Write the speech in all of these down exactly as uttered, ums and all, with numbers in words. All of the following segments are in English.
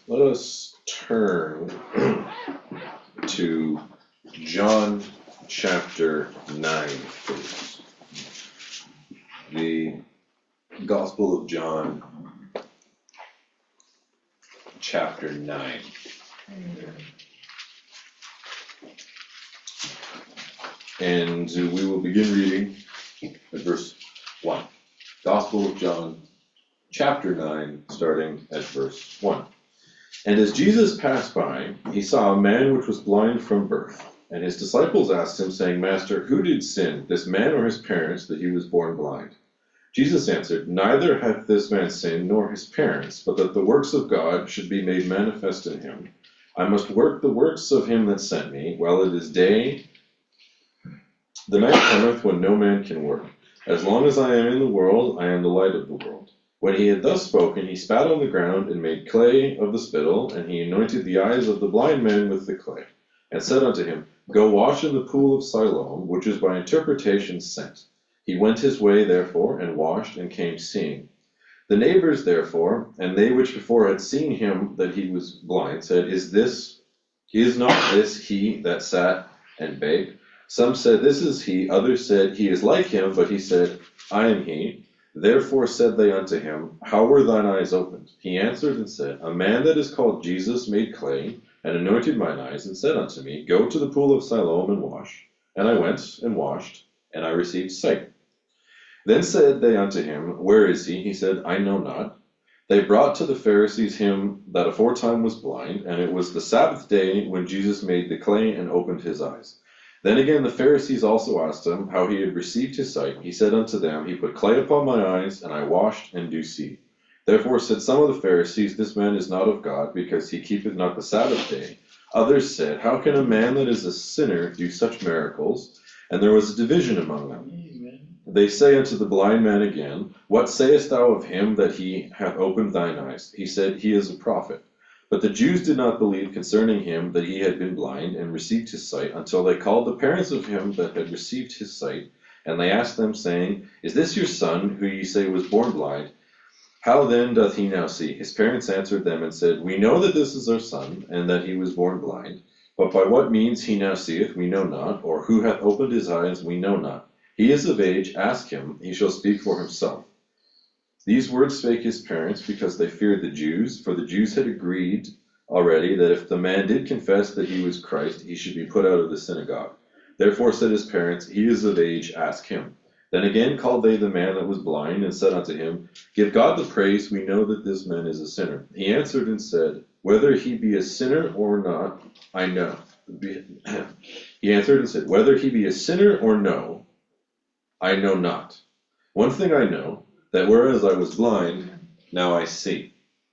let us turn to John chapter nine, please. The Gospel of John, chapter nine. And we will begin reading at verse one. Gospel of John, chapter nine, starting at verse one. And as Jesus passed by, he saw a man which was blind from birth. And his disciples asked him, saying, Master, who did sin, this man or his parents, that he was born blind? Jesus answered, Neither hath this man sinned, nor his parents, but that the works of God should be made manifest in him. I must work the works of him that sent me, while it is day. The night cometh when no man can work. As long as I am in the world, I am the light of the world. When he had thus spoken, he spat on the ground, and made clay of the spittle, and he anointed the eyes of the blind man with the clay, and said unto him, Go wash in the pool of Siloam, which is by interpretation sent. He went his way, therefore, and washed, and came seeing. The neighbors, therefore, and they which before had seen him that he was blind, said, Is this, is not this he that sat and begged? Some said, This is he. Others said, He is like him. But he said, I am he. Therefore said they unto him, How were thine eyes opened? He answered and said, A man that is called Jesus made clay, and anointed mine eyes, and said unto me, Go to the pool of Siloam and wash. And I went and washed, and I received sight. Then said they unto him, Where is he? He said, I know not. They brought to the Pharisees him that aforetime was blind, and it was the Sabbath day when Jesus made the clay and opened his eyes. Then again the Pharisees also asked him how he had received his sight. He said unto them, He put clay upon my eyes, and I washed, and do see. Therefore said some of the Pharisees, This man is not of God, because he keepeth not the Sabbath day. Others said, How can a man that is a sinner do such miracles? And there was a division among them. Amen. They say unto the blind man again, What sayest thou of him that he hath opened thine eyes? He said, He is a prophet. But the Jews did not believe concerning him that he had been blind and received his sight, until they called the parents of him that had received his sight. And they asked them, saying, Is this your son, who ye say was born blind? How then doth he now see? His parents answered them and said, We know that this is our son, and that he was born blind. But by what means he now seeth, we know not, or who hath opened his eyes, we know not. He is of age, ask him, he shall speak for himself. These words spake his parents, because they feared the Jews, for the Jews had agreed already that if the man did confess that he was Christ, he should be put out of the synagogue. Therefore said his parents, He is of age, ask him. Then again called they the man that was blind, and said unto him, Give God the praise, we know that this man is a sinner. He answered and said, Whether he be a sinner or not, I know. He answered and said, Whether he be a sinner or no, I know not. One thing I know, that whereas I was blind, now I see.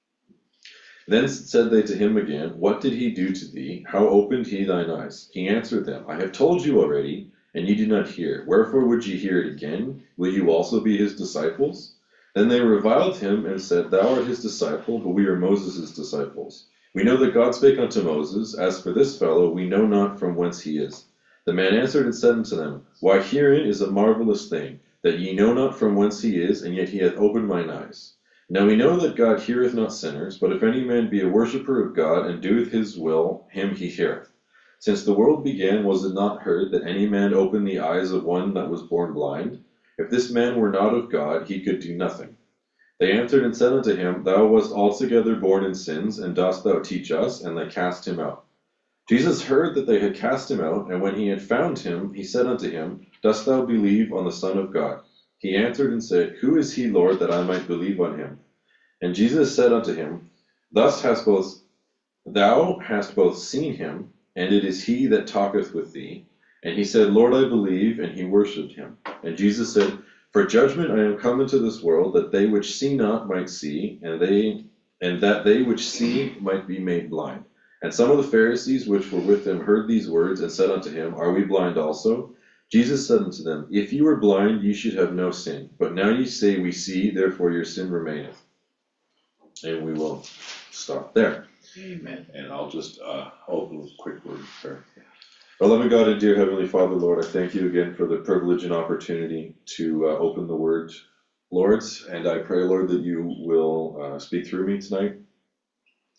Then said they to him again, What did he do to thee? How opened he thine eyes? He answered them, I have told you already, and ye do not hear. Wherefore would ye hear it again? Will you also be his disciples? Then they reviled him, and said, Thou art his disciple, but we are Moses' disciples. We know that God spake unto Moses. As for this fellow, we know not from whence he is. The man answered and said unto them, Why herein is a marvelous thing, that ye know not from whence he is, and yet he hath opened mine eyes. Now we know that God heareth not sinners, but if any man be a worshipper of God, and doeth his will, him he heareth. Since the world began, was it not heard that any man opened the eyes of one that was born blind? If this man were not of God, he could do nothing. They answered and said unto him, Thou wast altogether born in sins, and dost thou teach us? And they cast him out. Jesus heard that they had cast him out, and when he had found him, he said unto him, Dost thou believe on the Son of God? He answered and said, Who is he, Lord, that I might believe on him? And Jesus said unto him, Thus hast both thou hast both seen him, and it is he that talketh with thee. And he said, Lord, I believe, and he worshipped him. And Jesus said, For judgment I am come into this world, that they which see not might see, and they and that they which see might be made blind. And some of the Pharisees which were with him heard these words, and said unto him, Are we blind also? Jesus said unto them, If ye were blind, ye should have no sin. But now ye say, We see, therefore your sin remaineth. And we will stop there. Amen. And I'll just uh, open with a quick word of prayer. Our loving God and dear Heavenly Father, Lord, I thank you again for the privilege and opportunity to uh, open the Word, Lord. And I pray, Lord, that you will uh, speak through me tonight.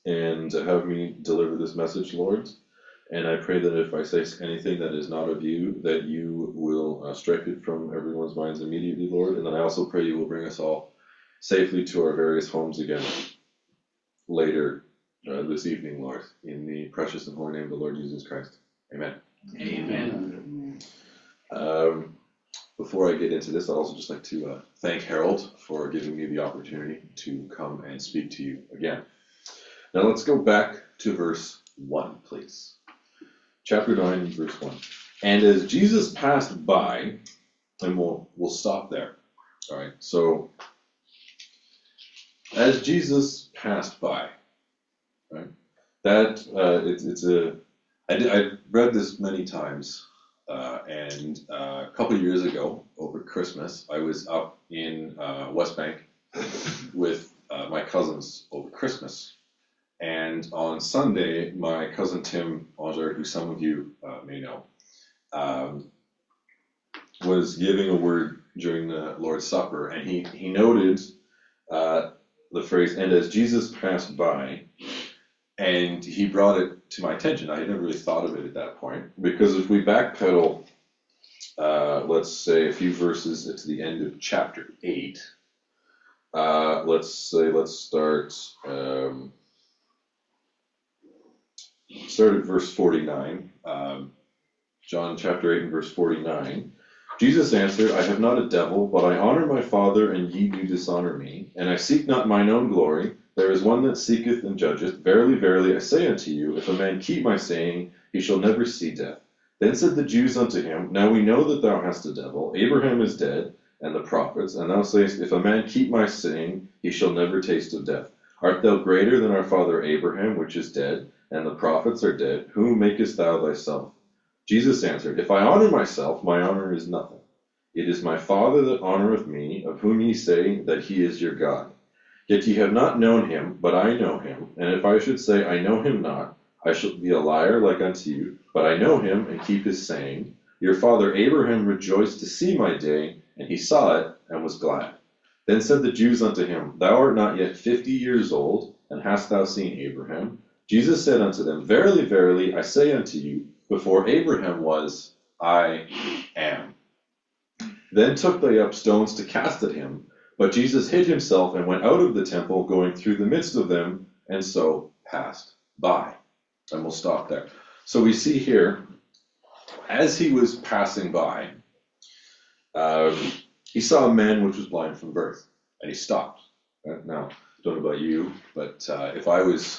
and have me deliver this message, Lord. And I pray that if I say anything that is not of you, that you will uh, strike it from everyone's minds immediately, Lord. And then I also pray you will bring us all safely to our various homes again later uh, this evening, Lord. In the precious and holy name of the Lord Jesus Christ. Amen. Amen. Um, before I get into this, I'd also just like to uh, thank Harold for giving me the opportunity to come and speak to you again. Now let's go back to verse one, please. Chapter nine, verse one. And as Jesus passed by, and we'll we'll stop there. All right. So as Jesus passed by, right? That uh, it's it's a I did, I've read this many times, uh, and uh, a couple of years ago over Christmas, I was up in uh, West Bank with uh, my cousins over Christmas. And on Sunday, my cousin Tim Auger, who some of you uh, may know, um, was giving a word during the Lord's Supper, and he, he noted uh, the phrase, and as Jesus passed by, and he brought it to my attention. I had never really thought of it at that point, because if we backpedal, uh, let's say a few verses to the end of chapter eight, uh, let's say, let's start... Um, Start at verse forty-nine, um, John chapter eight and verse forty-nine. Jesus answered, I have not a devil, but I honor my Father, and ye do dishonor me. And I seek not mine own glory. There is one that seeketh and judgeth. Verily, verily, I say unto you, if a man keep my saying, he shall never see death. Then said the Jews unto him, Now we know that thou hast a devil. Abraham is dead, and the prophets. And thou sayest, If a man keep my saying, he shall never taste of death. Art thou greater than our father Abraham, which is dead? And the prophets are dead. Whom makest thou thyself? Jesus answered, If I honor myself, my honor is nothing. It is my Father that honoreth me, of whom ye say that he is your God. Yet ye have not known him, but I know him. And if I should say, I know him not, I shall be a liar like unto you. But I know him, and keep his saying. Your father Abraham rejoiced to see my day, and he saw it, and was glad. Then said the Jews unto him, Thou art not yet fifty years old, and hast thou seen Abraham? Jesus said unto them, Verily, verily, I say unto you, before Abraham was, I am. Then took they up stones to cast at him. But Jesus hid himself and went out of the temple, going through the midst of them, and so passed by. And we'll stop there. So we see here, as he was passing by, um, he saw a man which was blind from birth, and he stopped. Right? Now, I don't know about you, but uh, if I was...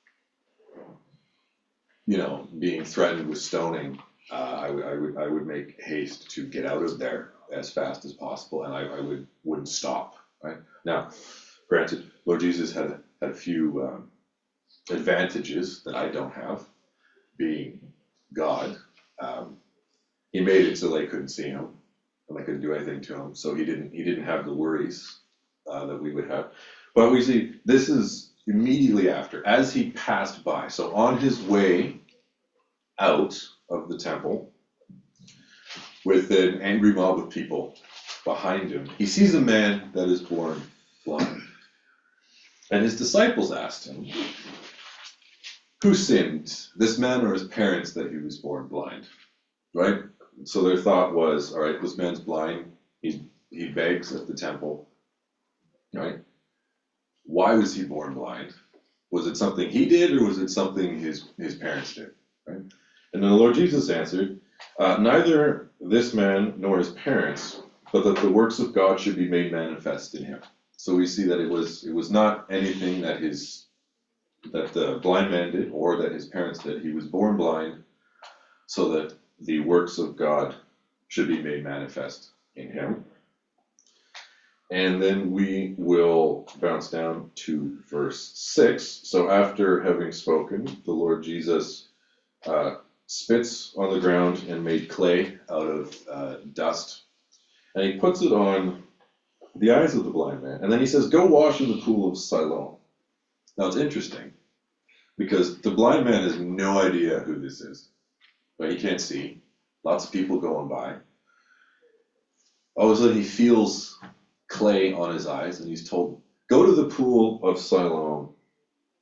you know, being threatened with stoning, uh, I, w- I would I would make haste to get out of there as fast as possible, and I, I would wouldn't stop. Right now, granted, Lord Jesus had a, had a few um, advantages that I don't have, being God. Um, he made it so they couldn't see him, and they couldn't do anything to him, so he didn't he didn't have the worries uh, that we would have. But we see this is immediately after, as he passed by. So on his way out of the temple, with an angry mob of people behind him, he sees a man that is born blind. And his disciples asked him, Who sinned, this man or his parents, that he was born blind? Right? So their thought was, all right, this man's blind, he's, he begs at the temple, right? Why was he born blind? Was it something he did, or was it something his, his parents did? Right? And then the Lord Jesus answered, uh, Neither this man nor his parents, but that the works of God should be made manifest in him. So we see that it was it was not anything that his that the blind man did or that his parents did. He was born blind so that the works of God should be made manifest in him. And then we will bounce down to verse six. So after having spoken, the Lord Jesus uh, spits on the ground and made clay out of uh, dust. And he puts it on the eyes of the blind man. And then he says, Go wash in the pool of Siloam. Now it's interesting, because the blind man has no idea who this is. But he can't see. Lots of people going by. All of a sudden he feels clay on his eyes, and he's told, Go to the pool of Siloam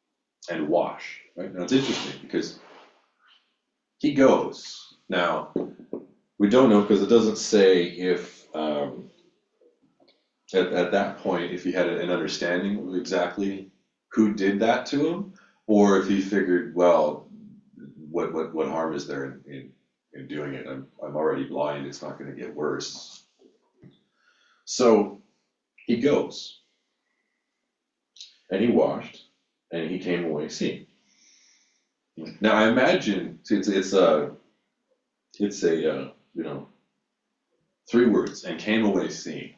and wash. Right? Now it's interesting because he goes. Now, we don't know because it doesn't say if, um, at, at that point, if he had an understanding of exactly who did that to him, or if he figured, well, what what, what harm is there in, in, in doing it? I'm, I'm already blind, it's not going to get worse. So he goes, and he washed, and he came away seeing. Now I imagine it's it's a it's a uh, you know three words, and came away seeing.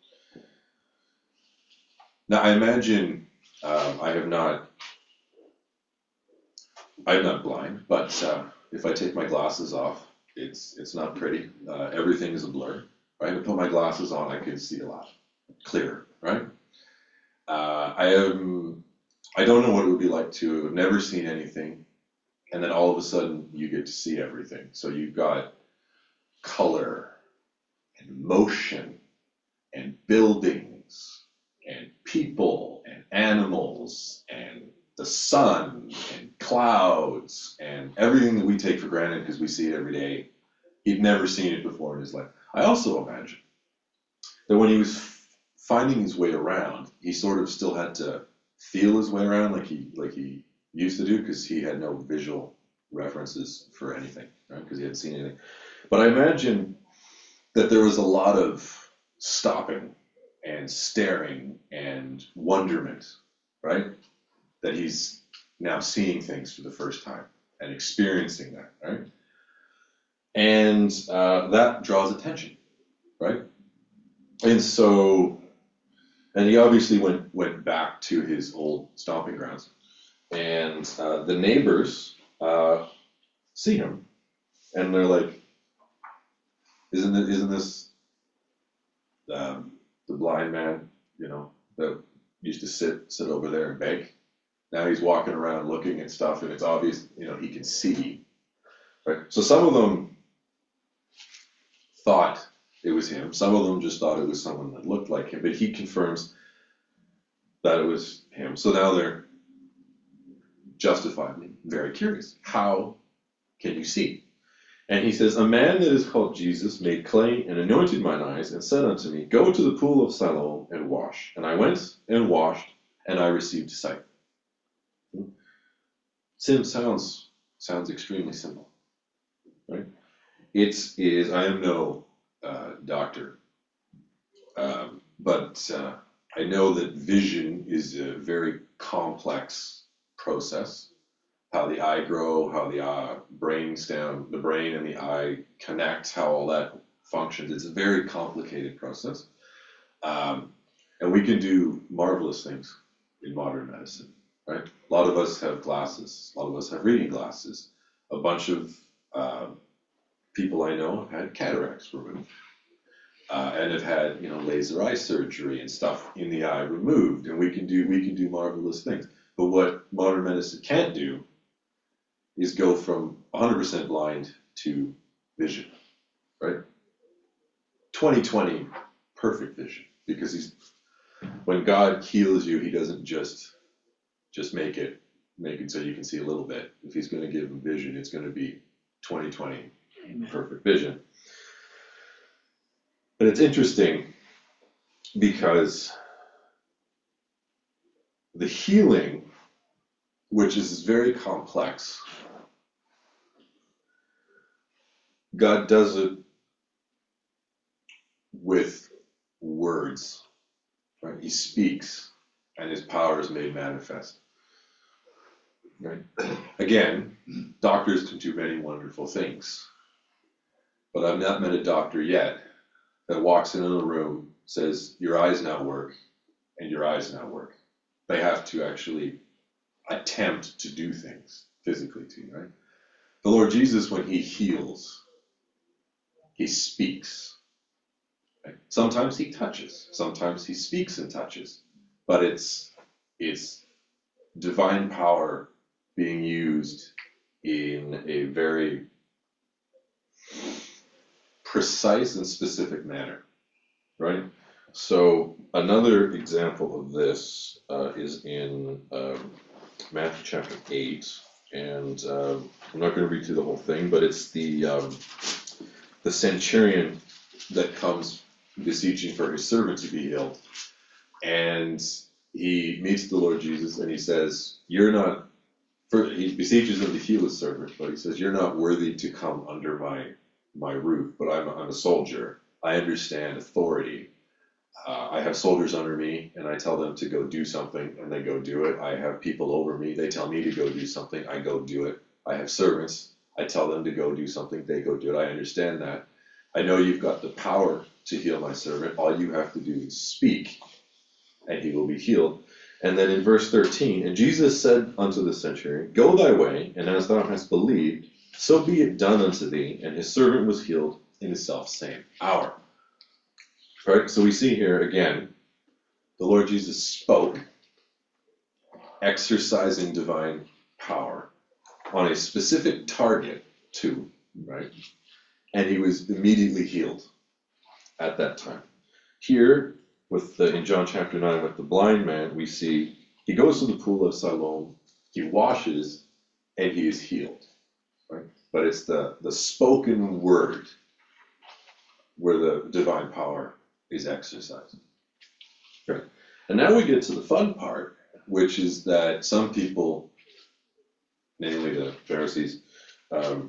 Now I imagine uh, I have not I'm not blind, but uh, if I take my glasses off, it's it's not pretty. Uh, everything is a blur. Right? If I put my glasses on, I can see a lot clearer. Right? Uh, I am. I don't know what it would be like to have never seen anything, and then all of a sudden you get to see everything. So you've got color and motion and buildings and people and animals and the sun and clouds and everything that we take for granted because we see it every day. He'd never seen it before in his life. I also imagine that when he was f- finding his way around, he sort of still had to feel his way around like he like he used to do because he had no visual references for anything, right? Because he hadn't seen anything. But I imagine that there was a lot of stopping and staring and wonderment, right? That he's now seeing things for the first time and experiencing that, right? And uh, that draws attention, right? And so, and he obviously went went back to his old stomping grounds, and uh, the neighbors uh, see him, and they're like, "Isn't it? Isn't this um, the blind man? You know, that used to sit sit over there and beg? Now he's walking around looking at stuff, and it's obvious, you know, he can see, right? So some of them thought it was him. Some of them just thought it was someone that looked like him, but he confirms that it was him. So now they're justifiably very curious. How can you see? And he says, a man that is called Jesus made clay and anointed mine eyes and said unto me, go to the pool of Siloam and wash. And I went and washed, and I received sight. Sin sounds sounds extremely simple, right? It's is I am no uh, doctor, um, but uh, I know that vision is a very complex process. How the eye grow, how the uh, brain stem, the brain and the eye connect, how all that functions. It's a very complicated process, um, and we can do marvelous things in modern medicine. Right? A lot of us have glasses. A lot of us have reading glasses. A bunch of uh, people I know have had cataracts removed, uh, and have had you know laser eye surgery and stuff in the eye removed. And we can do we can do marvelous things. But what modern medicine can't do is go from one hundred percent blind to vision. Right? twenty twenty, perfect vision, because he's when God heals you, He doesn't just Just make it, make it so you can see a little bit. If he's going to give him vision, it's going to be twenty twenty, Amen. Perfect vision. But it's interesting because the healing, which is very complex, God does it with words, right? He speaks, and His power is made manifest. Right. Again, doctors can do many wonderful things, but I've not met a doctor yet that walks into a room, says, your eyes now work, and your eyes now work. They have to actually attempt to do things physically to you, right? The Lord Jesus, when He heals, He speaks. Right? Sometimes He touches, sometimes He speaks and touches, but it's it's divine power being used in a very precise and specific manner, right? So another example of this uh, is in um, Matthew chapter eight, and uh, I'm not going to read through the whole thing, but it's the um, the centurion that comes beseeching for his servant to be healed, and he meets the Lord Jesus, and he says, "You're not." For, he beseeches him to heal his servant, but he says, "You're not worthy to come under my my roof, but I'm a, I'm a soldier. I understand authority. Uh, I have soldiers under me, and I tell them to go do something, and they go do it. I have people over me. They tell me to go do something. I go do it. I have servants. I tell them to go do something. They go do it. I understand that. I know you've got the power to heal my servant. All you have to do is speak, and he will be healed." And then in verse thirteen, "And Jesus said unto the centurion, Go thy way, and as thou hast believed, so be it done unto thee. And his servant was healed in the selfsame hour." Right? So we see here again, the Lord Jesus spoke, exercising divine power on a specific target too, right? And he was immediately healed at that time. Here, with the, in John chapter nine, with the blind man, we see he goes to the pool of Siloam, he washes, and he is healed. Right? But it's the, the spoken word where the divine power is exercised. Okay. And now we get to the fun part, which is that some people, namely the Pharisees, um,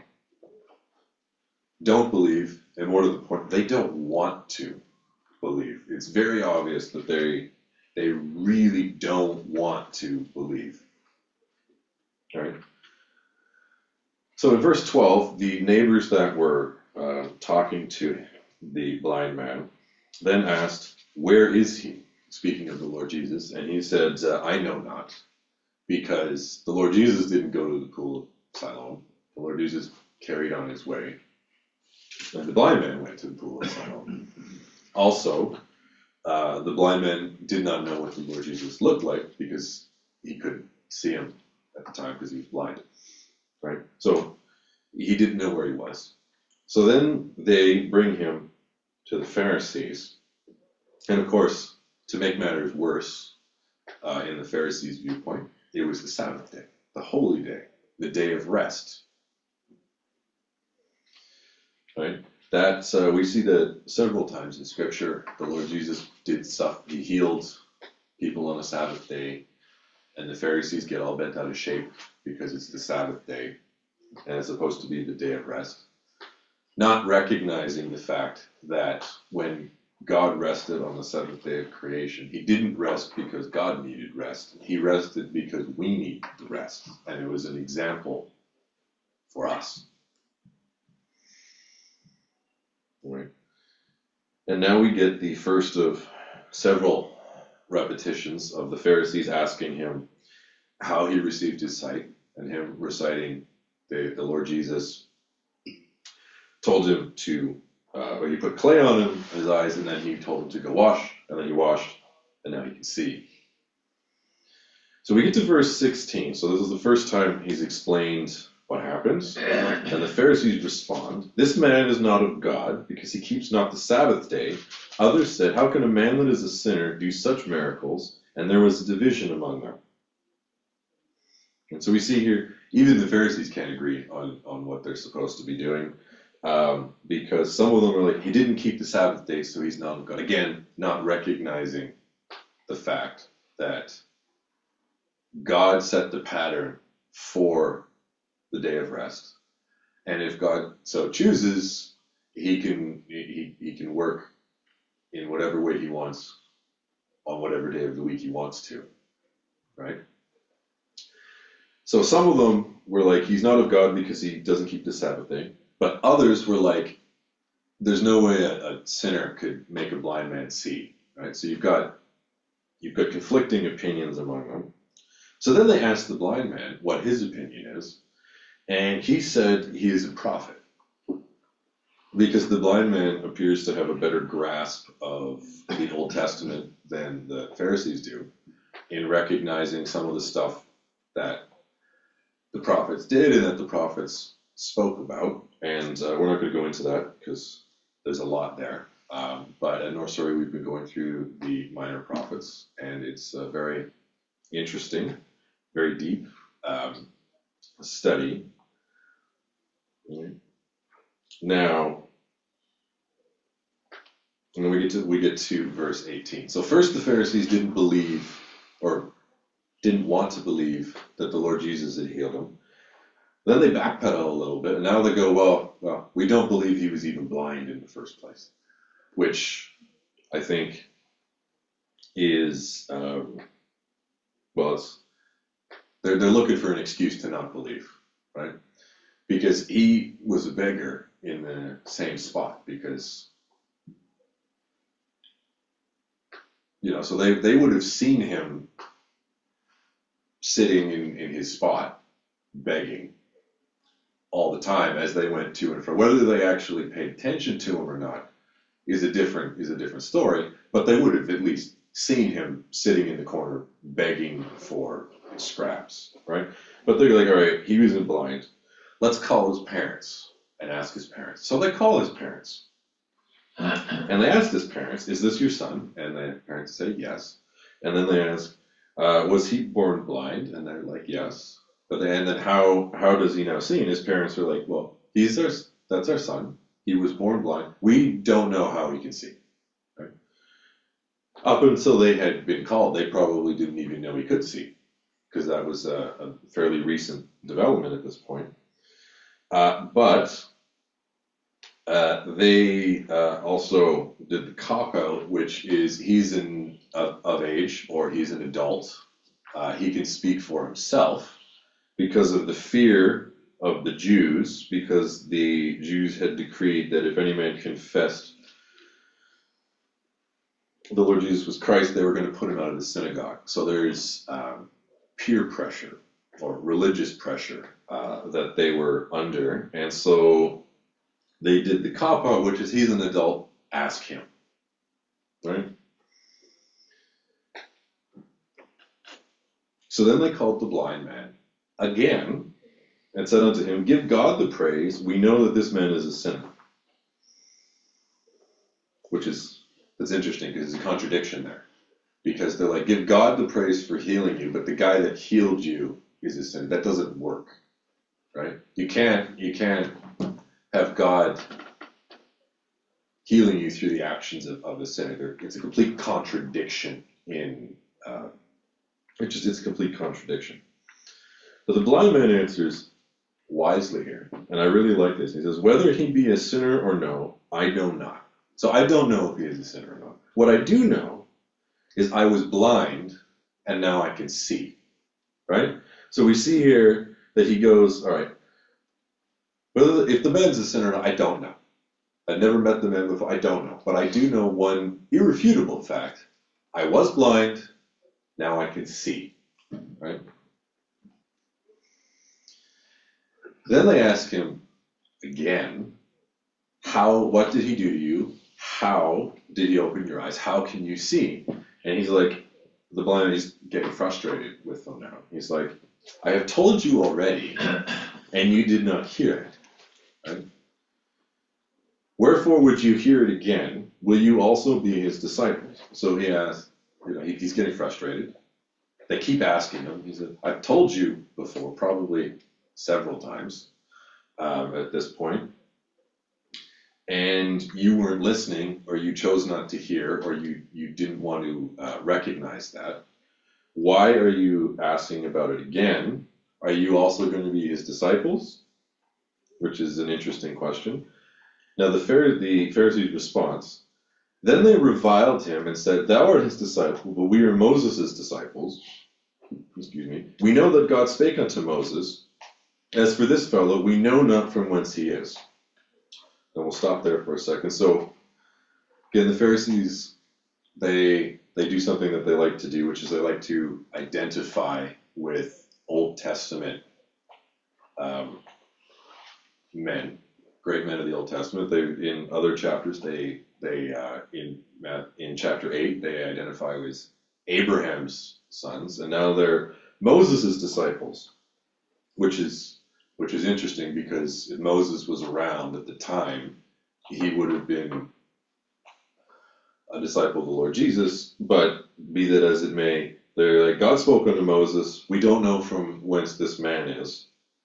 don't believe, and more to the point, they don't want to believe. It's very obvious that they they really don't want to believe. All right. So in verse twelve, the neighbors that were uh, talking to the blind man then asked, "Where is he?" Speaking of the Lord Jesus, and he said, uh, "I know not," because the Lord Jesus didn't go to the pool of Siloam. The Lord Jesus carried on his way, and the blind man went to the pool of Siloam. Also, uh, the blind man did not know what the Lord Jesus looked like because he couldn't see him at the time because he was blind, right? So he didn't know where he was. So then they bring him to the Pharisees. And of course, to make matters worse, uh, in the Pharisees' viewpoint, it was the Sabbath day, the holy day, the day of rest. Right? That uh, we see that several times in Scripture. The Lord Jesus did stuff. He healed people on the Sabbath day, and the Pharisees get all bent out of shape because it's the Sabbath day, and it's supposed to be the day of rest. Not recognizing the fact that when God rested on the seventh day of creation, he didn't rest because God needed rest. He rested because we needed the rest, and it was an example for us. Right. And now we get the first of several repetitions of the Pharisees asking him how he received his sight, and him reciting the, the Lord Jesus told him to, uh, or he put clay on him, his eyes, and then he told him to go wash, and then he washed, and now he can see. So we get to verse sixteen. So this is the first time he's explained what happens, and the Pharisees respond, "This man is not of God, because he keeps not the Sabbath day." Others said, "How can a man that is a sinner do such miracles?" And there was a division among them. And so we see here, even the Pharisees can't agree on, on what they're supposed to be doing, um, because some of them are like, he didn't keep the Sabbath day, so he's not of God. Again, not recognizing the fact that God set the pattern for the day of rest, and if God so chooses, he can he, he can work in whatever way he wants on whatever day of the week he wants to, right? So some of them were like, he's not of God because he doesn't keep the Sabbath day, but others were like, there's no way a, a sinner could make a blind man see, right? So you've got you've got conflicting opinions among them. So then they asked the blind man what his opinion is. And he said he is a prophet, because the blind man appears to have a better grasp of the Old Testament than the Pharisees do, in recognizing some of the stuff that the prophets did and that the prophets spoke about. And uh, we're not going to go into that because there's a lot there. Um, but at North Surrey, we've been going through the minor prophets, and it's uh, very interesting very deep um, study. Now, and then we get to we get to verse eighteen. So first, the Pharisees didn't believe, or didn't want to believe, that the Lord Jesus had healed him. Then they backpedal a little bit, and now they go, well, well, we don't believe he was even blind in the first place, which I think is, uh, well, it's, they're they're looking for an excuse to not believe, right? Because he was a beggar in the same spot, because, you know, so they, they would have seen him sitting in, in his spot, begging all the time as they went to and fro. Whether they actually paid attention to him or not is a different is a different story, but they would have at least seen him sitting in the corner begging for scraps, right? But they're like, all right, he wasn't blind. Let's call his parents and ask his parents. So they call his parents. And they asked his parents, is this your son? And the parents say yes. And then they ask, uh, was he born blind? And they're like, yes. But then, and then how how does he now see? And his parents are like, well, he's our, that's our son. He was born blind. We don't know how he can see. Right? Up until they had been called, they probably didn't even know he could see, because that was a, a fairly recent development at this point. Uh, but uh, they uh, also did the cop-out, which is he's in of, of age, or he's an adult. Uh, he can speak for himself because of the fear of the Jews, because the Jews had decreed that if any man confessed the Lord Jesus was Christ, they were going to put him out of the synagogue. So there's um, peer pressure or religious pressure uh, that they were under. And so they did the cop-out, which is he's an adult, ask him. Right? So then they called the blind man again and said unto him, give God the praise. We know that this man is a sinner. Which is, that's interesting because there's a contradiction there. Because they're like, give God the praise for healing you, but the guy that healed you is a sinner. That doesn't work, right? You can't, you can't have God healing you through the actions of, of a sinner. It's a complete contradiction in, uh, it's just, it's a complete contradiction. But the blind man answers wisely here, and I really like this. He says, whether he be a sinner or no, I know not. So I don't know if he is a sinner or not. What I do know is I was blind, and now I can see, right? So we see here that he goes, all right, whether if the man's a sinner or not, I don't know. I've never met the man before, I don't know. But I do know one irrefutable fact. I was blind, now I can see, right? Then they ask him again, how, what did he do to you? How did he open your eyes? How can you see? And he's like, the blind man is getting frustrated with them now. He's like, I have told you already, and you did not hear it. Right? Wherefore would you hear it again? Will you also be his disciples? So he asks, you know, he, he's getting frustrated. They keep asking him. He said, I've told you before, probably several times um, at this point, and you weren't listening, or you chose not to hear, or you, you didn't want to uh, recognize that. Why are you asking about it again? Are you also going to be his disciples? Which is an interesting question. Now the, Phar- the Pharisees' response, then they reviled him and said, thou art his disciple, but we are Moses' disciples. Excuse me. We know that God spake unto Moses. As for this fellow, we know not from whence he is. And we'll stop there for a second. So, again, the Pharisees, they they do something that they like to do, which is they like to identify with Old Testament um, men, great men of the Old Testament. They in other chapters, they they uh, in in chapter eight, they identify as Abraham's sons, and now they're Moses' disciples, which is which is interesting because if Moses was around at the time, he would have been a disciple of the Lord Jesus. But be that as it may, They're like, God spoke unto Moses. We don't know from whence this man is.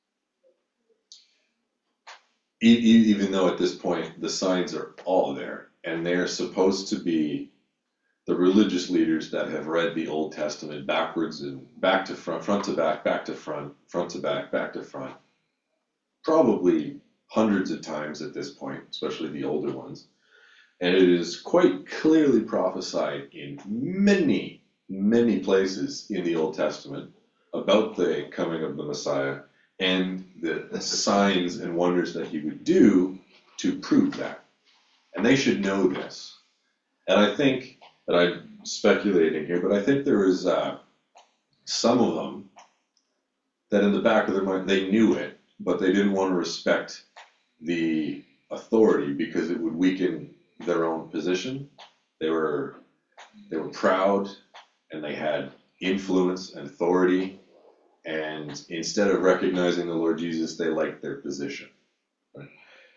E- e- even though at this point the signs are all there, and they're supposed to be the religious leaders that have read the Old Testament backwards and back to front, front to back, back to front, front to back, back to front, probably hundreds of times at this point, especially the older ones. And it is quite clearly prophesied in many, many places in the Old Testament about the coming of the Messiah and the signs and wonders that he would do to prove that. And they should know this. And I think that I'm speculating here, but I think there is uh, some of them that in the back of their mind, they knew it, but they didn't want to respect the authority because it would weaken their own position. They were they were proud and they had influence and authority, and instead of recognizing the Lord Jesus, they liked their position. Right?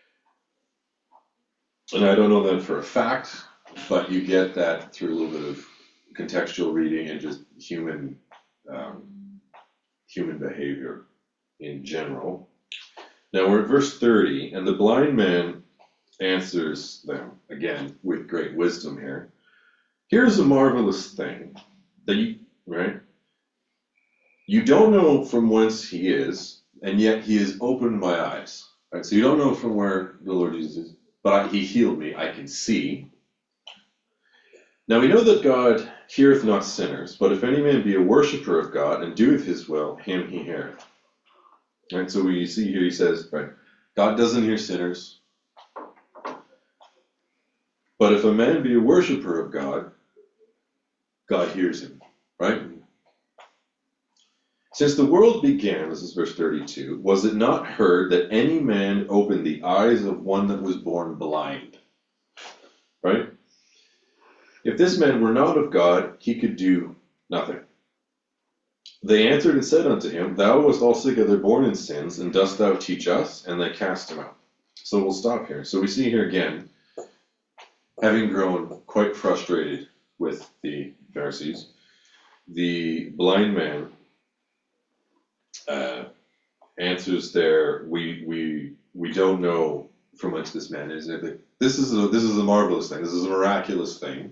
And I don't know that for a fact, but you get that through a little bit of contextual reading and just human um, human behavior in general. Now we're at verse thirty, and the blind man answers them, again, with great wisdom here. Here's a marvelous thing that you, right? You don't know from whence he is, and yet he has opened my eyes. Right? So you don't know from where the Lord Jesus is, but he healed me, I can see. Now we know that God heareth not sinners, but if any man be a worshipper of God and doeth his will, him he heareth. Right? So we see here he says, right, God doesn't hear sinners. But if a man be a worshiper of God, God hears him, right? Since the world began, this is verse thirty-two, was it not heard that any man opened the eyes of one that was born blind? Right? If this man were not of God, he could do nothing. They answered and said unto him, Thou wast altogether born in sins, and dost thou teach us? And they cast him out. So we'll stop here. So we see here again, having grown quite frustrated with the Pharisees, the blind man uh, answers their, we we we don't know from whence this man is. This is a, this is a marvelous thing. This is a miraculous thing.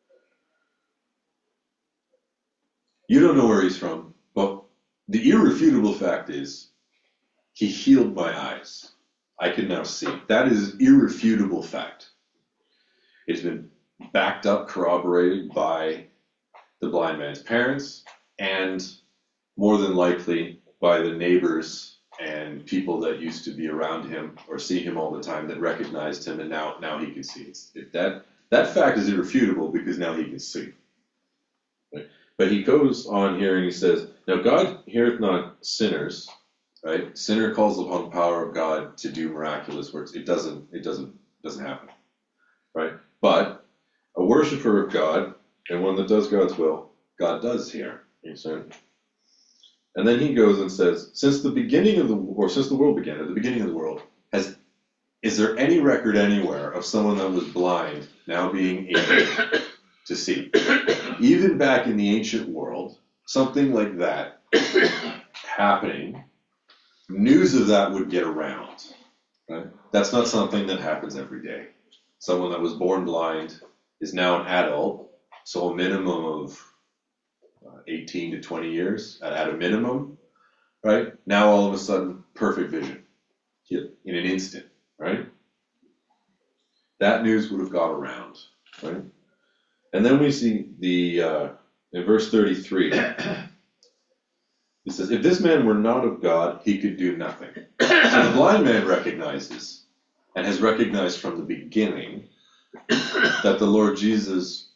You don't know where he's from, but the irrefutable fact is he healed my eyes. I can now see. That is irrefutable fact. It's been backed up, corroborated by the blind man's parents, and more than likely by the neighbors and people that used to be around him or see him all the time that recognized him, and now now he can see. It's, it, that that fact is irrefutable because now he can see. Right? But he goes on here and he says, "Now God heareth not sinners." Right? Sinner calls upon the power of God to do miraculous works. It doesn't. It doesn't. Doesn't happen. Right? But a worshiper of God and one that does God's will, God does hear. You see? And then he goes and says, since the beginning of the, or since the world began, at the beginning of the world, has, is there any record anywhere of someone that was blind now being able to see? Even back in the ancient world, something like that happening, news of that would get around. Right? That's not something that happens every day. Someone that was born blind is now an adult, so a minimum of uh, eighteen to twenty years at, at a minimum, right? Now all of a sudden, perfect vision in an instant, right? That news would have got around, right? And then we see the, uh, in verse thirty-three, it says, if this man were not of God, he could do nothing. So the blind man recognizes, and has recognized from the beginning, that the Lord Jesus,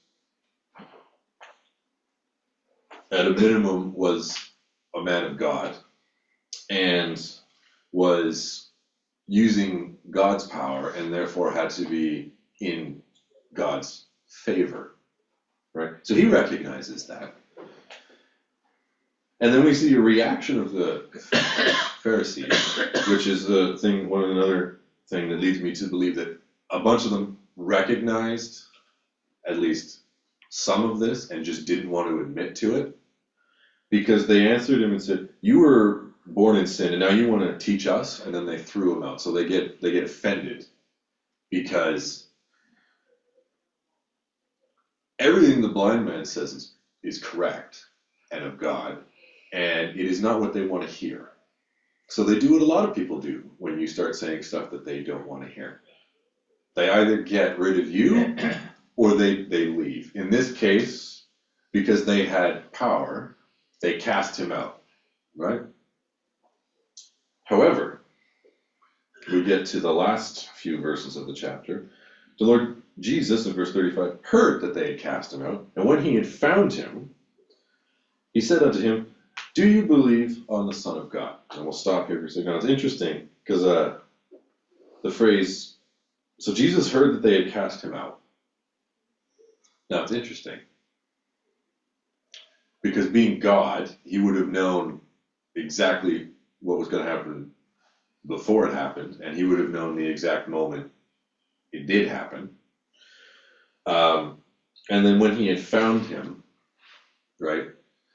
at a minimum, was a man of God and was using God's power and therefore had to be in God's favor, right? So he recognizes that. And then we see a reaction of the Pharisees, which is the thing, one another thing that leads me to believe that a bunch of them recognized at least some of this and just didn't want to admit to it. because they answered him and said, "You were born in sin, and now you want to teach us?" And then they threw him out. So they get they get offended because everything the blind man says is, is correct and of God, and it is not what they want to hear. So they do what a lot of people do when you start saying stuff that they don't want to hear. They either get rid of you or they, they leave. In this case, because they had power, they cast him out, right? However, we get to the last few verses of the chapter. The Lord Jesus, in verse thirty-five, heard that they had cast him out, and when he had found him, he said unto him, "Do you believe on the Son of God?" And we'll stop here for a second. Now, it's interesting because uh, the phrase, so Jesus heard that they had cast him out. Now, it's interesting because being God, he would have known exactly what was going to happen before it happened, and he would have known the exact moment it did happen. Um, and then when he had found him, right?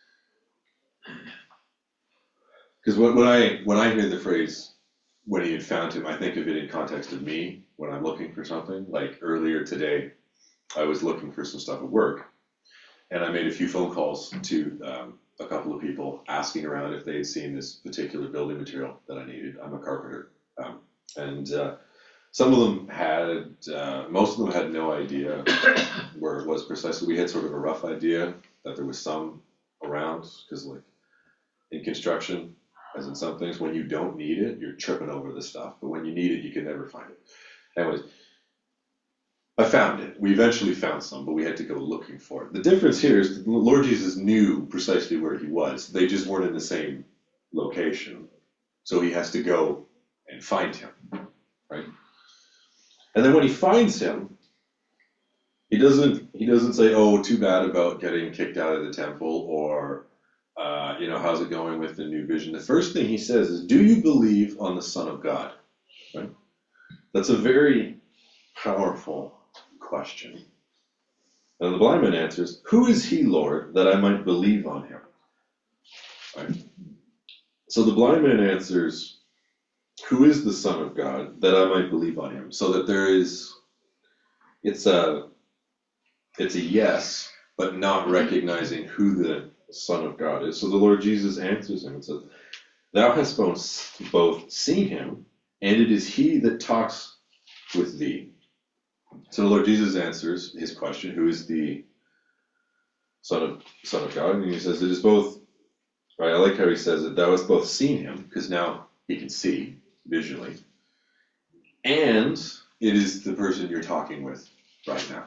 Because when, when I when I hear the phrase "when he had found him," I think of it in context of me when I'm looking for something. Like earlier today, I was looking for some stuff at work, and I made a few phone calls to um, a couple of people asking around if they had seen this particular building material that I needed. I'm a carpenter, um, and uh, some of them had, uh, most of them had no idea where it was precisely. We had sort of a rough idea that there was some around, because like in construction, as in some things, when you don't need it, you're tripping over the stuff. But when you need it, you can never find it. Anyways, I found it. We eventually found some, but we had to go looking for it. The difference here is the Lord Jesus knew precisely where he was. They just weren't in the same location. So he has to go and find him, right? And then when he finds him, he doesn't he doesn't say, "Oh, too bad about getting kicked out of the temple," or Uh, you know, how's it going with the new vision? The first thing he says is, "Do you believe on the Son of God?" Right? That's a very powerful question. And the blind man answers, "Who is he, Lord, that I might believe on him?" Right? So the blind man answers, "Who is the Son of God, that I might believe on him?" So that there is, it's a, it's a yes, but not recognizing who the Son of God is. So the Lord Jesus answers him and says, "Thou hast both, both seen him, and it is he that talks with thee." So the Lord Jesus answers his question, who is the Son of Son of God? And he says, it is both, right, I like how he says it, thou hast both seen him, because now he can see visually, and it is the person you're talking with right now.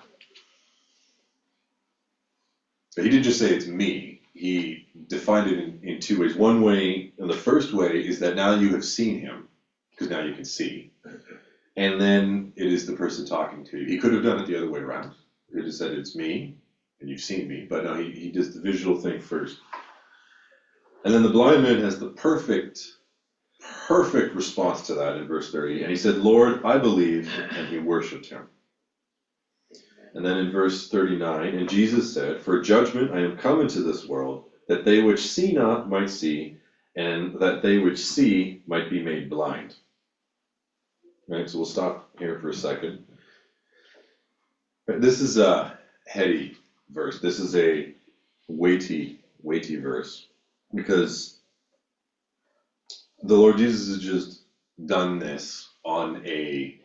But he didn't just say it's me. He defined it in, in two ways. One way, and the first way, is that now you have seen him, because now you can see. And then it is the person talking to you. He could have done it the other way around. He could have said, it's me, and you've seen me. But no, he, he does the visual thing first. And then the blind man has the perfect, perfect response to that in verse thirty. And he said, "Lord, I believe," and he worshipped him. And then in verse thirty-nine, and Jesus said, "For judgment I am come into this world, that they which see not might see, and that they which see might be made blind." Right, so we'll stop here for a second. This is a heady verse. This is a weighty, weighty verse, because the Lord Jesus has just done this on a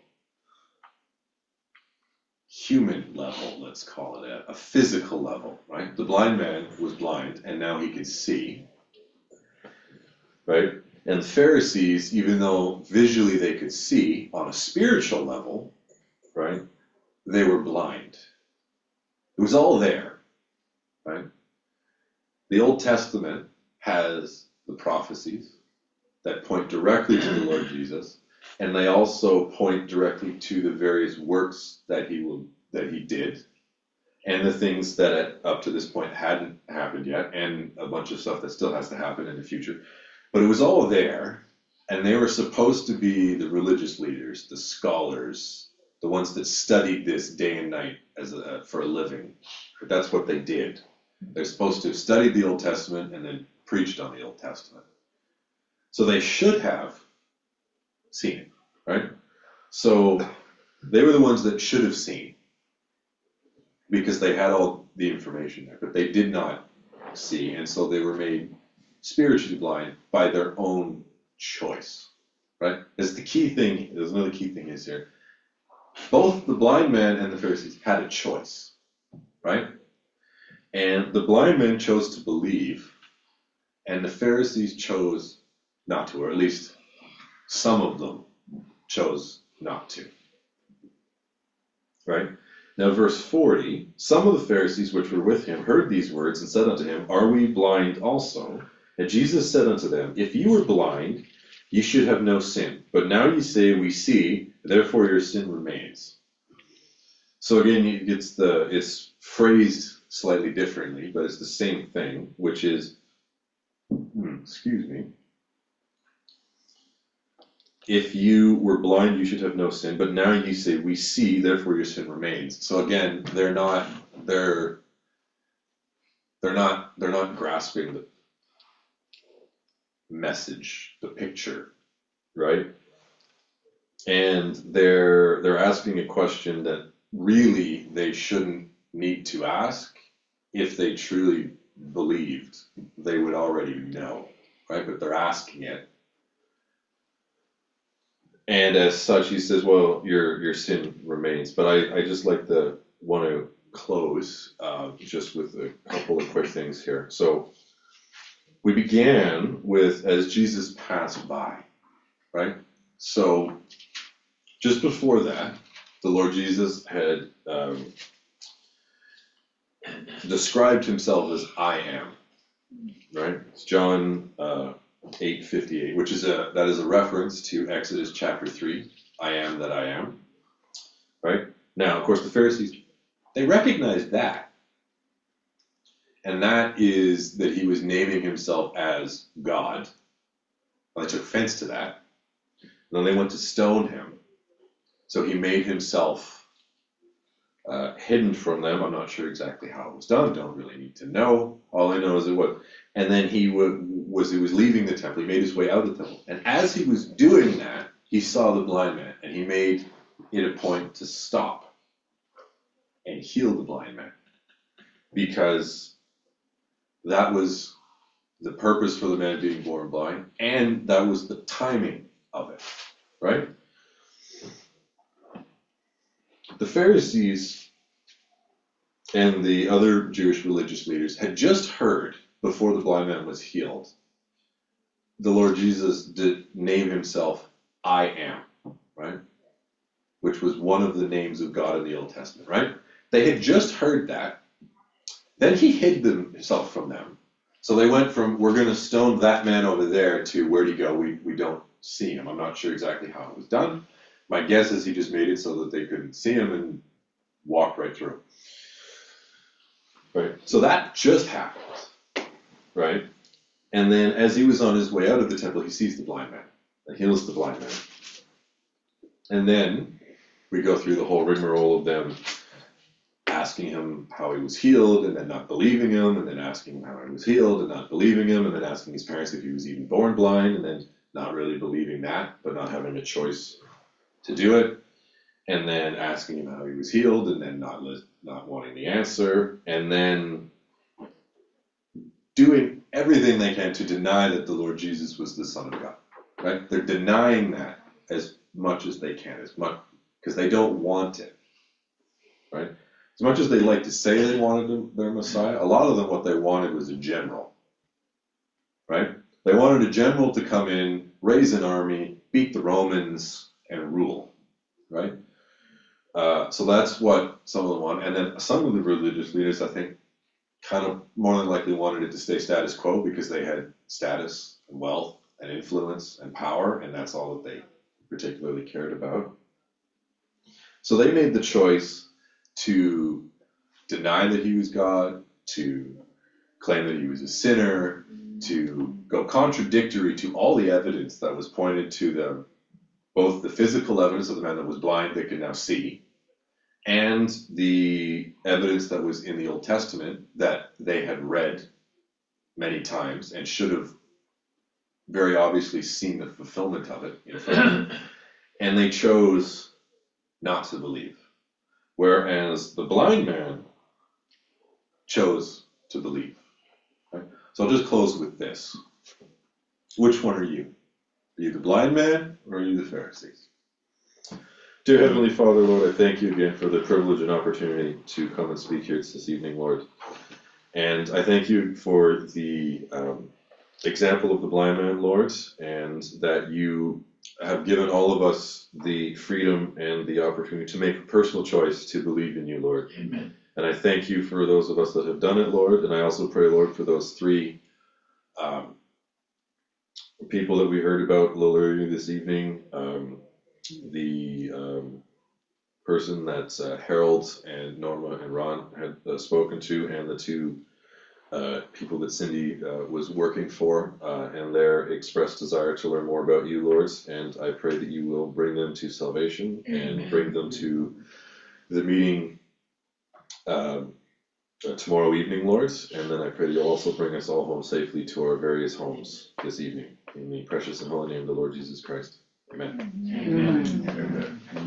human level, let's call it a, a physical level, right? The blind man was blind, and now he can see, right? And the Pharisees, even though visually they could see, on a spiritual level, right, they were blind. It was all there, right? The Old Testament has the prophecies that point directly to the Lord Jesus, and they also point directly to the various works that he will that he did, and the things that at, up to this point hadn't happened yet, and a bunch of stuff that still has to happen in the future. But it was all there, and they were supposed to be the religious leaders, the scholars, the ones that studied this day and night as a, for a living. That's what they did. They're supposed to have studied the Old Testament and then preached on the Old Testament. So they should have seen it, right? So they were the ones that should have seen because they had all the information there, but they did not see, and so they were made spiritually blind by their own choice, right? That's the key thing. There's another key thing is here. Both the blind man and the Pharisees had a choice, right? And the blind man chose to believe, and the Pharisees chose not to, or at least some of them chose not to, right? Now, verse forty, some of the Pharisees which were with him heard these words and said unto him, Are we blind also? And Jesus said unto them, If you were blind, ye should have no sin. But now ye say, We see, therefore your sin remains. So again, it's the it's phrased slightly differently, but it's the same thing, which is, excuse me, if you were blind, you should have no sin, but now you say, we see, therefore your sin remains. So again, they're not, they're, they're not, they're not grasping the message, the picture, right? And they're, they're asking a question that really they shouldn't need to ask. If they truly believed, they would already know, right? But they're asking it. And as such, he says, well, your your sin remains. But I, I just like to want to close uh, just with a couple of quick things here. So we began with as Jesus passed by, right? So just before that, the Lord Jesus had um, described himself as I am, right? It's John uh, eight fifty-eight, which is a that is a reference to Exodus chapter three. I am that I am, right? Now, of course, the Pharisees, they recognized that, and that is that he was naming himself as God. Well, they took offense to that. And then they went to stone him, so he made himself Uh, hidden from them. I'm not sure exactly how it was done. Don't really need to know. All I know is it was. And then he w- was he was leaving the temple. He made his way out of the temple. And as he was doing that, he saw the blind man, and he made it a point to stop and heal the blind man, because that was the purpose for the man being born blind, and that was the timing of it, right? The Pharisees and the other Jewish religious leaders had just heard, before the blind man was healed, the Lord Jesus did name himself I am, right? Which was one of the names of God in the Old Testament, right? They had just heard that. Then he hid himself from them. So they went from, we're going to stone that man over there, to where'd he go? We, we don't see him. I'm not sure exactly how it was done. My guess is he just made it so that they couldn't see him and walked right through. Right. So that just happened, right? And then as he was on his way out of the temple, he sees the blind man and heals the blind man. And then we go through the whole rigmarole of them asking him how he was healed, and then not believing him, and then asking him how he was healed and not believing him, and then asking his parents if he was even born blind, and then not really believing that, but not having a choice to do it, and then asking him how he was healed, and then not not wanting the answer, and then doing everything they can to deny that the Lord Jesus was the Son of God. Right? They're denying that as much as they can, as much because they don't want it. Right? As much as they like to say they wanted their Messiah, a lot of them what they wanted was a general. Right? They wanted a general to come in, raise an army, beat the Romans, and rule, right? Uh, so that's what some of them want. And then some of the religious leaders, I think, kind of more than likely wanted it to stay status quo because they had status and wealth and influence and power, and that's all that they particularly cared about. So they made the choice to deny that he was God, to claim that he was a sinner, to go contradictory to all the evidence that was pointed to them, both the physical evidence of the man that was blind that could now see, and the evidence that was in the Old Testament that they had read many times and should have very obviously seen the fulfillment of it in front of them, and they chose not to believe. Whereas the blind man chose to believe. Right? So I'll just close with this. Which one are you? Are you the blind man or are you the Pharisees? Dear Heavenly Father, Lord, I thank you again for the privilege and opportunity to come and speak here this evening, Lord. And I thank you for the um, example of the blind man, Lord, and that you have given all of us the freedom and the opportunity to make a personal choice to believe in you, Lord. Amen. And I thank you for those of us that have done it, Lord, and I also pray, Lord, for those three um, people that we heard about a little earlier this evening, um, the um, person that uh, Harold and Norma and Ron had uh, spoken to, and the two uh, people that Cindy uh, was working for, uh, and their expressed desire to learn more about you, Lord. And I pray that you will bring them to salvation and bring them to the meeting um, uh, tomorrow evening, Lord. And then I pray that you'll also bring us all home safely to our various homes this evening. In the precious and holy name of the Lord Jesus Christ. Amen. Amen. Amen.